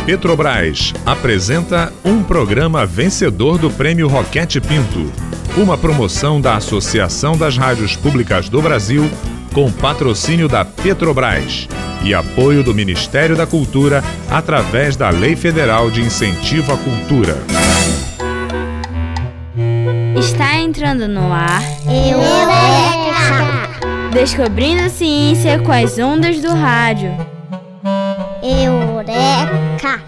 Petrobras apresenta um programa vencedor do Prêmio Roquete Pinto, uma promoção da Associação das Rádios Públicas do Brasil, com patrocínio da Petrobras e apoio do Ministério da Cultura através da Lei Federal de Incentivo à Cultura. Está entrando no ar Eureka! Descobrindo a ciência com as ondas do rádio. Eureka!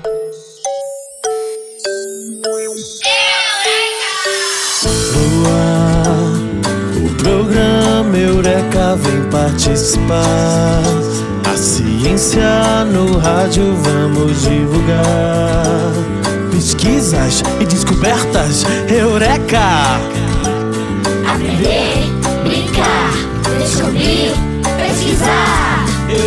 No ar, o programa Eureka vem participar. A ciência no rádio vamos divulgar. Pesquisas e descobertas, Eureka! Aprender, brincar, descobrir, pesquisar.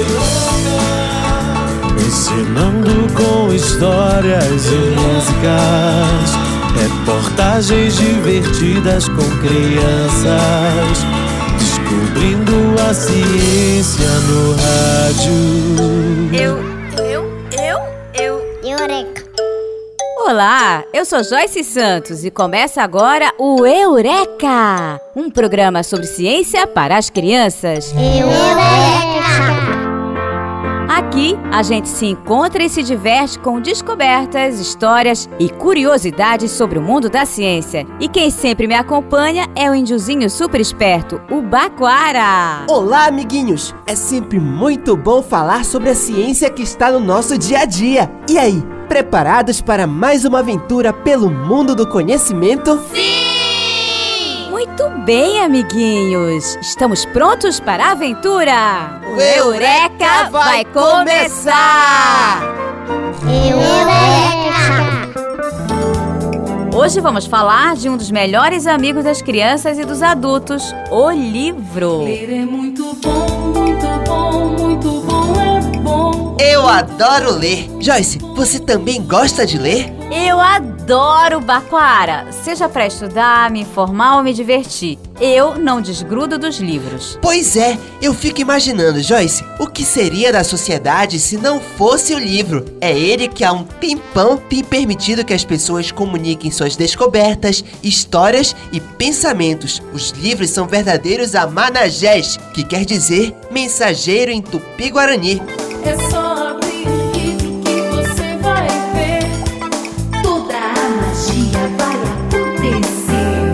Eureka! Ensinando com histórias e músicas, reportagens divertidas com crianças, descobrindo a ciência no rádio. Eureka! Olá, eu sou Joyce Santos e começa agora o Eureka! Um programa sobre ciência para as crianças. Eureka! Aqui a gente se encontra e se diverte com descobertas, histórias e curiosidades sobre o mundo da ciência. E quem sempre me acompanha é o índiozinho super esperto, o Baquara. Olá, amiguinhos! É sempre muito bom falar sobre a ciência que está no nosso dia a dia. E aí, preparados para mais uma aventura pelo mundo do conhecimento? Sim! Muito bem, amiguinhos! Estamos prontos para a aventura? O Eureka vai começar! Eureka! Hoje vamos falar de um dos melhores amigos das crianças e dos adultos, o livro. Ler é muito bom, muito bom, muito bom, é bom. Eu adoro ler! Joyce, você também gosta de ler? Eu adoro, Baquara! Seja para estudar, me informar ou me divertir. Eu não desgrudo dos livros. Pois é, eu fico imaginando, Joyce, o que seria da sociedade se não fosse o livro? É ele que há um tempão tem permitido que as pessoas comuniquem suas descobertas, histórias e pensamentos. Os livros são verdadeiros amanagés, que quer dizer mensageiro em Tupi-Guarani. É só abrir um livro que você vai ver. Toda a magia vai acontecer.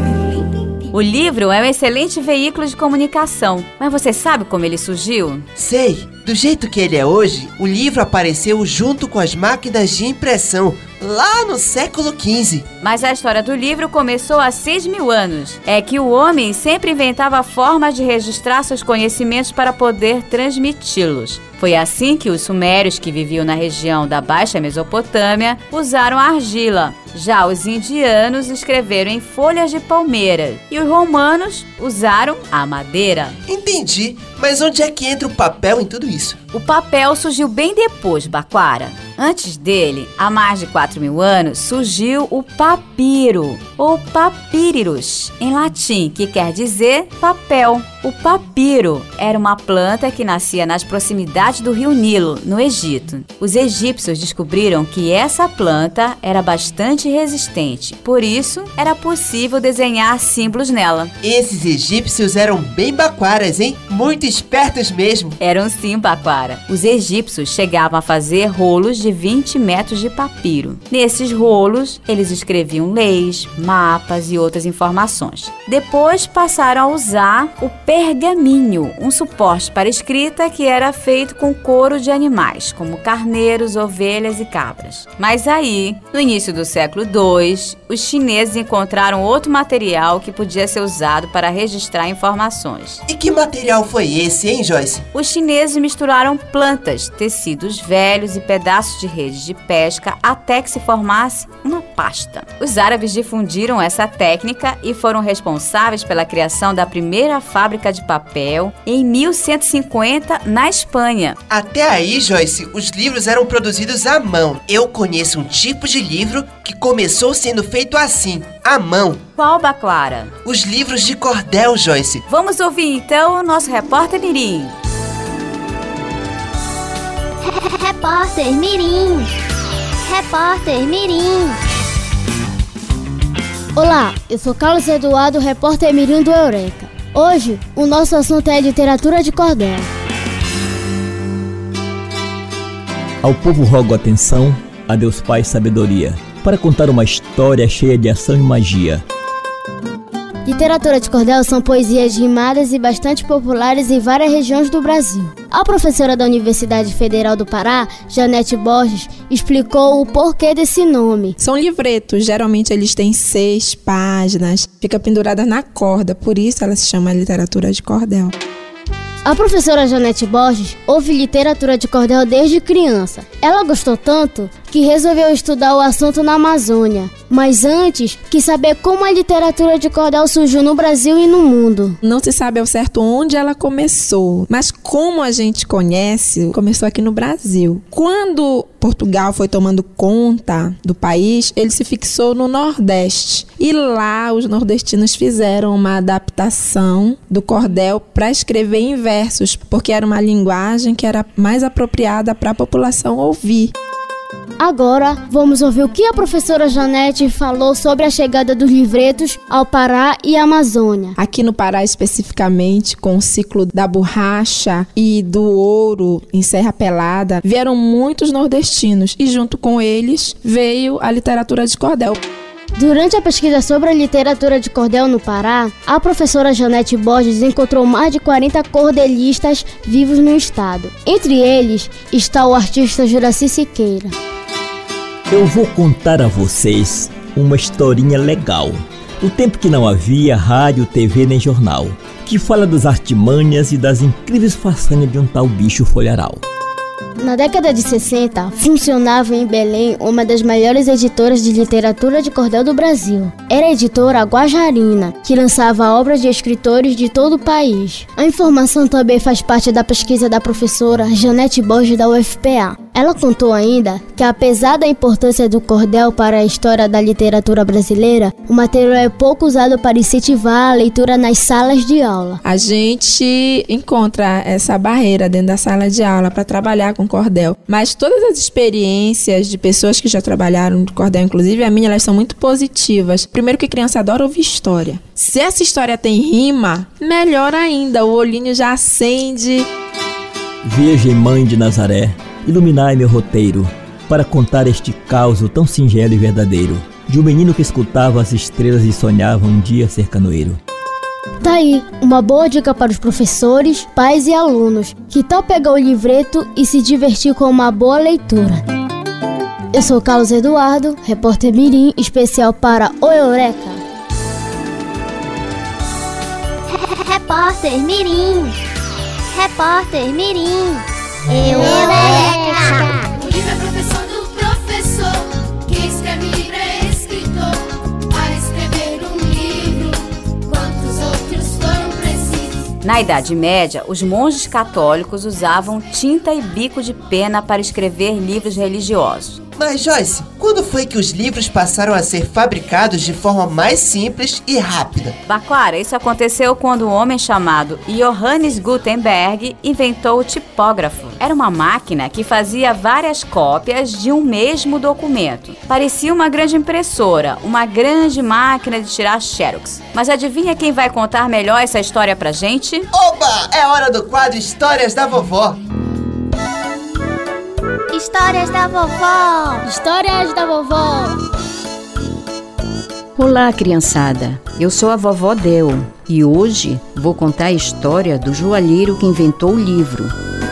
O livro é um excelente veículo de comunicação. Mas você sabe como ele surgiu? Sei, do jeito que ele é hoje, o livro apareceu junto com as máquinas de impressão, lá no século XV. Mas a história do livro começou há 6.000 anos. É que o homem sempre inventava formas de registrar seus conhecimentos para poder transmiti-los. Foi assim que os sumérios, que viviam na região da Baixa Mesopotâmia, usaram a argila. Já os indianos escreveram em folhas de palmeira e os romanos usaram a madeira. Entendi, mas onde é que entra o papel em tudo isso? O papel surgiu bem depois, Baquara. Antes dele, há mais de 4.000 anos, surgiu o papiro, ou papyrus, em latim, que quer dizer papel. O papiro era uma planta que nascia nas proximidades do rio Nilo, no Egito. Os egípcios descobriram que essa planta era bastante resistente, por isso era possível desenhar símbolos nela. Esses egípcios eram bem baquaras, hein? Muito espertos mesmo. Eram sim, Baquara. Os egípcios chegavam a fazer rolos de 20 metros de papiro. Nesses rolos, eles escreviam leis, mapas e outras informações. Depois passaram a usar o pergaminho, um suporte para escrita que era feito com couro de animais, como carneiros, ovelhas e cabras. Mas aí, no início do século II, os chineses encontraram outro material que podia ser usado para registrar informações. E que material foi esse, hein, Joyce? Os chineses misturaram plantas, tecidos velhos e pedaços de redes de pesca até que se formasse uma pasta. Os árabes difundiram essa técnica e foram responsáveis pela criação da primeira fábrica de papel em 1150 na Espanha. Até aí, Joyce, os livros eram produzidos à mão. Eu conheço um tipo de livro que começou sendo feito assim, à mão. Qual, Baquara? Os livros de cordel, Joyce. Vamos ouvir então o nosso repórter Mirim. Repórter Mirim. Repórter Mirim. Olá, eu sou Carlos Eduardo, repórter Mirim do Eureka. Hoje, o nosso assunto é a literatura de cordel. Ao povo rogo atenção, a Deus Pai sabedoria, para contar uma história cheia de ação e magia. Literatura de cordel são poesias rimadas e bastante populares em várias regiões do Brasil. A professora da Universidade Federal do Pará, Janete Borges, explicou o porquê desse nome. São livretos, geralmente eles têm 6 páginas, fica pendurada na corda, por isso ela se chama literatura de cordel. A professora Janete Borges ouve literatura de cordel desde criança. Ela gostou tanto que resolveu estudar o assunto na Amazônia. Mas antes, quis saber como a literatura de cordel surgiu no Brasil e no mundo. Não se sabe ao certo onde ela começou, mas como a gente conhece, começou aqui no Brasil. Quando Portugal foi tomando conta do país, ele se fixou no Nordeste. E lá os nordestinos fizeram uma adaptação do cordel para escrever em versos, porque era uma linguagem que era mais apropriada para a população ouvir. Agora, vamos ouvir o que a professora Janete falou sobre a chegada dos livretos ao Pará e Amazônia. Aqui no Pará, especificamente, com o ciclo da borracha e do ouro em Serra Pelada, vieram muitos nordestinos e junto com eles veio a literatura de cordel. Durante a pesquisa sobre a literatura de cordel no Pará, a professora Janete Borges encontrou mais de 40 cordelistas vivos no estado. Entre eles está o artista Juraci Siqueira. Eu vou contar a vocês uma historinha legal. No tempo que não havia rádio, TV nem jornal, que fala das artimanhas e das incríveis façanhas de um tal bicho folharal. Na década de 60, funcionava em Belém uma das maiores editoras de literatura de cordel do Brasil. Era a editora Guajarina, que lançava obras de escritores de todo o país. A informação também faz parte da pesquisa da professora Janete Borges da UFPA. Ela contou ainda que, apesar da importância do cordel para a história da literatura brasileira, o material é pouco usado para incentivar a leitura nas salas de aula. A gente encontra essa barreira dentro da sala de aula para trabalhar com cordel, mas todas as experiências de pessoas que já trabalharam de cordel, inclusive a minha, elas são muito positivas. Primeiro que criança adora ouvir história. Se essa história tem rima, melhor ainda, o olhinho já acende. Virgem Mãe de Nazaré, iluminai meu roteiro, para contar este caos tão singelo e verdadeiro, de um menino que escutava as estrelas e sonhava um dia ser canoeiro. Tá aí, uma boa dica para os professores, pais e alunos. Que tal pegar o livreto e se divertir com uma boa leitura? Eu sou Carlos Eduardo, repórter Mirim, especial para o Eureka. Repórter Mirim. Repórter Mirim. Eureka! O livro é professor do professor. Quem escreve livro é escritor. Para escrever um livro, quantos outros foram precisos? Na Idade Média, os monges católicos usavam tinta e bico de pena para escrever livros religiosos. Mas Joyce, quando foi que os livros passaram a ser fabricados de forma mais simples e rápida? Baquara, isso aconteceu quando um homem chamado Johannes Gutenberg inventou o tipógrafo. Era uma máquina que fazia várias cópias de um mesmo documento. Parecia uma grande impressora, uma grande máquina de tirar xerox. Mas adivinha quem vai contar melhor essa história pra gente? Oba! É hora do quadro Histórias da Vovó. Histórias da vovó. Histórias da vovó. Olá, criançada. Eu sou a vovó Del e hoje vou contar a história do joalheiro que inventou o livro.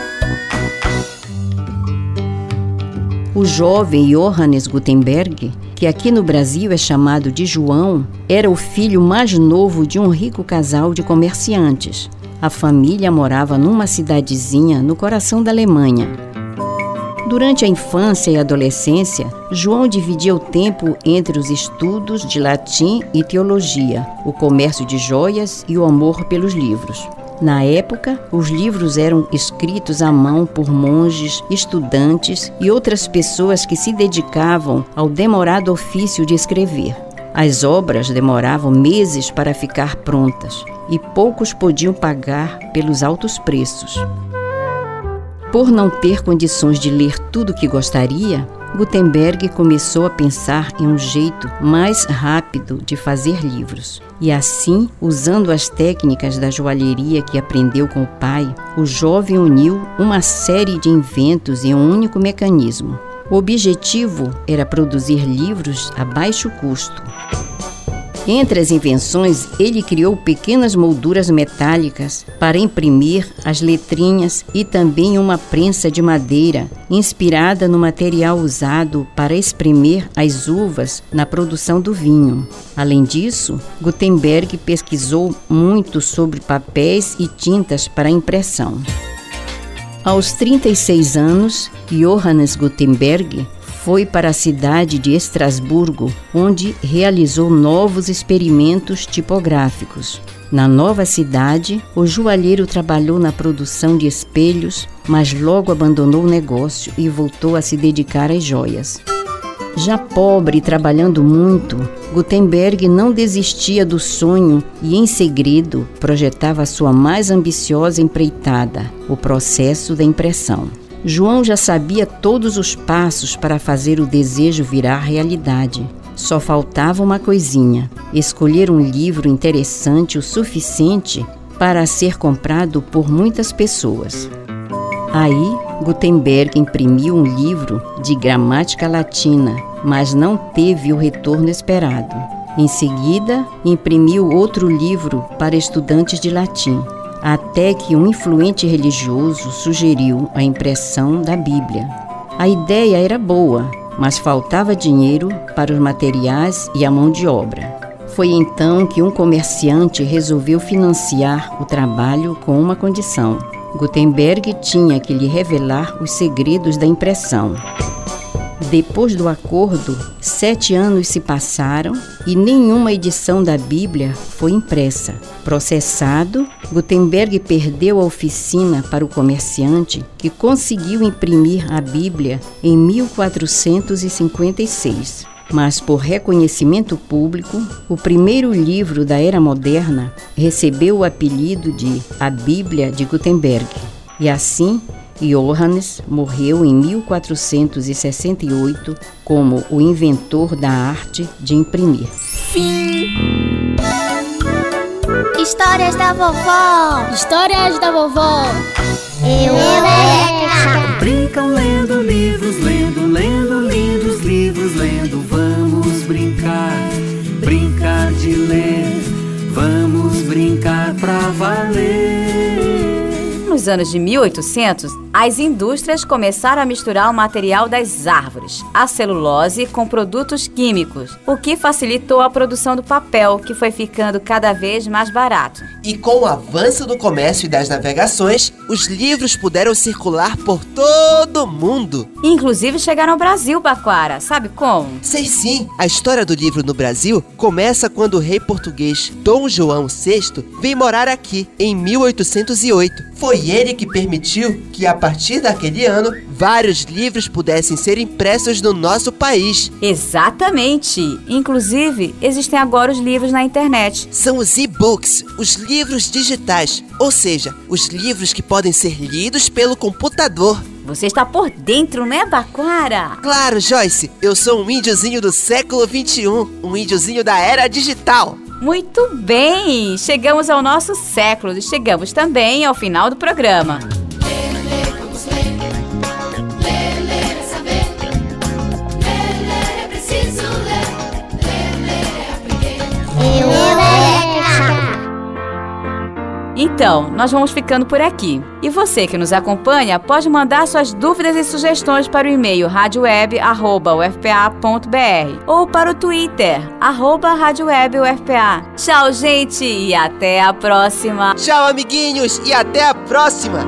O jovem Johannes Gutenberg, que aqui no Brasil é chamado de João, era o filho mais novo de um rico casal de comerciantes. A família morava numa cidadezinha no coração da Alemanha. Durante a infância e adolescência, João dividia o tempo entre os estudos de latim e teologia, o comércio de joias e o amor pelos livros. Na época, os livros eram escritos à mão por monges, estudantes e outras pessoas que se dedicavam ao demorado ofício de escrever. As obras demoravam meses para ficar prontas e poucos podiam pagar pelos altos preços. Por não ter condições de ler tudo o que gostaria, Gutenberg começou a pensar em um jeito mais rápido de fazer livros. E assim, usando as técnicas da joalheria que aprendeu com o pai, o jovem uniu uma série de inventos em um único mecanismo. O objetivo era produzir livros a baixo custo. Entre as invenções, ele criou pequenas molduras metálicas para imprimir as letrinhas e também uma prensa de madeira, inspirada no material usado para espremer as uvas na produção do vinho. Além disso, Gutenberg pesquisou muito sobre papéis e tintas para impressão. Aos 36 anos, Johannes Gutenberg foi para a cidade de Estrasburgo, onde realizou novos experimentos tipográficos. Na nova cidade, o joalheiro trabalhou na produção de espelhos, mas logo abandonou o negócio e voltou a se dedicar às joias. Já pobre e trabalhando muito, Gutenberg não desistia do sonho e, em segredo, projetava sua mais ambiciosa empreitada, o processo da impressão. João já sabia todos os passos para fazer o desejo virar realidade. Só faltava uma coisinha: escolher um livro interessante o suficiente para ser comprado por muitas pessoas. Aí, Gutenberg imprimiu um livro de gramática latina, mas não teve o retorno esperado. Em seguida, imprimiu outro livro para estudantes de latim, até que um influente religioso sugeriu a impressão da Bíblia. A ideia era boa, mas faltava dinheiro para os materiais e a mão de obra. Foi então que um comerciante resolveu financiar o trabalho com uma condição: Gutenberg tinha que lhe revelar os segredos da impressão. Depois do acordo, 7 anos se passaram e nenhuma edição da Bíblia foi impressa. Processado, Gutenberg perdeu a oficina para o comerciante, que conseguiu imprimir a Bíblia em 1456. Mas, por reconhecimento público, o primeiro livro da Era Moderna recebeu o apelido de A Bíblia de Gutenberg. E assim, Johannes morreu em 1468 como o inventor da arte de imprimir. Fim. Histórias da vovó. Histórias da vovó. Eureka! Brincam lendo livros, lendo lindos livros, lendo. Vamos brincar de ler. Vamos brincar pra valer. Nos anos de 1800, as indústrias começaram a misturar o material das árvores, a celulose, com produtos químicos, o que facilitou a produção do papel, que foi ficando cada vez mais barato. E com o avanço do comércio e das navegações, os livros puderam circular por todo o mundo. Inclusive chegaram ao Brasil, Baquara. Sabe como? Sei sim, a história do livro no Brasil começa quando o rei português Dom João VI veio morar aqui, em 1808. Foi ele que permitiu que, a partir daquele ano, vários livros pudessem ser impressos no nosso país. Exatamente! Inclusive, existem agora os livros na internet. São os e-books, os livros digitais, ou seja, os livros que podem ser lidos pelo computador. Você está por dentro, né, Baquara? Claro, Joyce, eu sou um índiozinho do século XXI, um índiozinho da era digital. Muito bem! Chegamos ao nosso século e chegamos também ao final do programa. Ler, vamos ler. Ler é saber. Ler é preciso ler. Ler é aprender. Eureka! Então, nós vamos ficando por aqui. E você que nos acompanha pode mandar suas dúvidas e sugestões para o e-mail radioweb@ufpa.br ou para o Twitter, @radiowebufpa. Tchau, gente, e até a próxima. Tchau, amiguinhos, e até a próxima.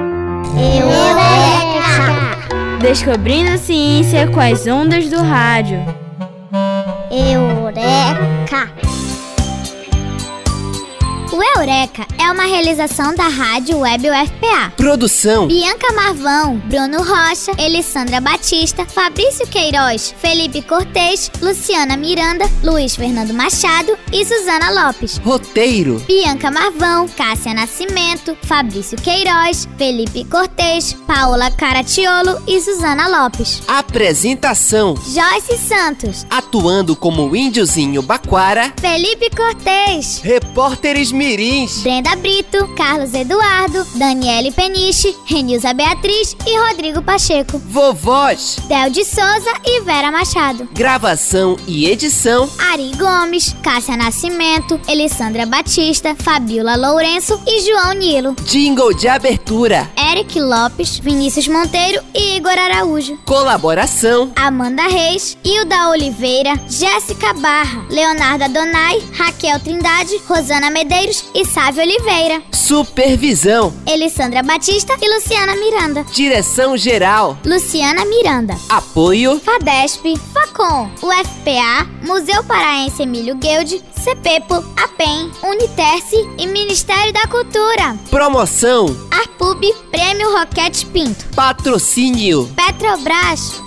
Eureka! Descobrindo a ciência com as ondas do rádio. Eureka! O Eureka é uma realização da Rádio Web UFPA. Produção: Bianca Marvão, Bruno Rocha, Elissandra Batista, Fabrício Queiroz, Felipe Cortez, Luciana Miranda, Luiz Fernando Machado e Suzana Lopes. Roteiro: Bianca Marvão, Cássia Nascimento, Fabrício Queiroz, Felipe Cortez, Paola Caratiolo e Suzana Lopes. Apresentação: Joyce Santos. Atuando como o índiozinho Baquara, Felipe Cortez. Repórteres mirins: Brenda Brito, Carlos Eduardo, Daniele Peniche, Renilza Beatriz e Rodrigo Pacheco. Vovós: Del de Souza e Vera Machado. Gravação e edição: Ari Gomes, Cássia Nascimento, Elissandra Batista, Fabiola Lourenço e João Nilo. Jingle de abertura: Eric Lopes, Vinícius Monteiro e Igor Araújo. Colaboração: Amanda Reis, Hilda Oliveira, Jéssica Barra, Leonardo Adonai, Raquel Trindade, Rosana Medeiros e Sávio Oliveira. Supervisão: Elissandra Batista e Luciana Miranda. Direção geral: Luciana Miranda. Apoio: FADESP, FACOM, UFPA, Museu Paraense Emílio Guilde, CEPEPO, APEM, Uniterce e Ministério da Cultura. Promoção: Arpub, Prêmio Roquete Pinto. Patrocínio: Petrobras.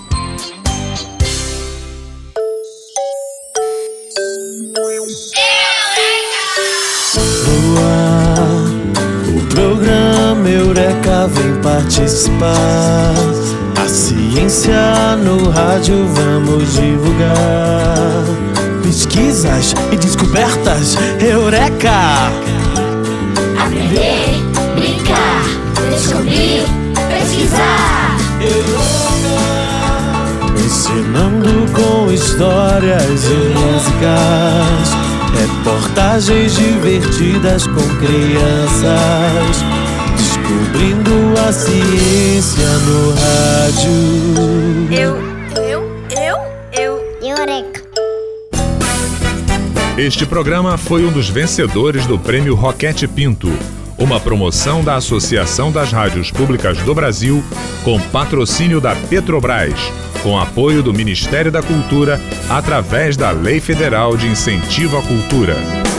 O programa Eureka vem participar. A ciência no rádio vamos divulgar. Pesquisas e descobertas Eureka! Aprender, brincar, descobrir, pesquisar. Ensinando com histórias e músicas, reportagens divertidas com crianças, descobrindo a ciência no rádio. Eureka. Este programa foi um dos vencedores do Prêmio Roquete Pinto, uma promoção da Associação das Rádios Públicas do Brasil, com patrocínio da Petrobras, com apoio do Ministério da Cultura, através da Lei Federal de Incentivo à Cultura.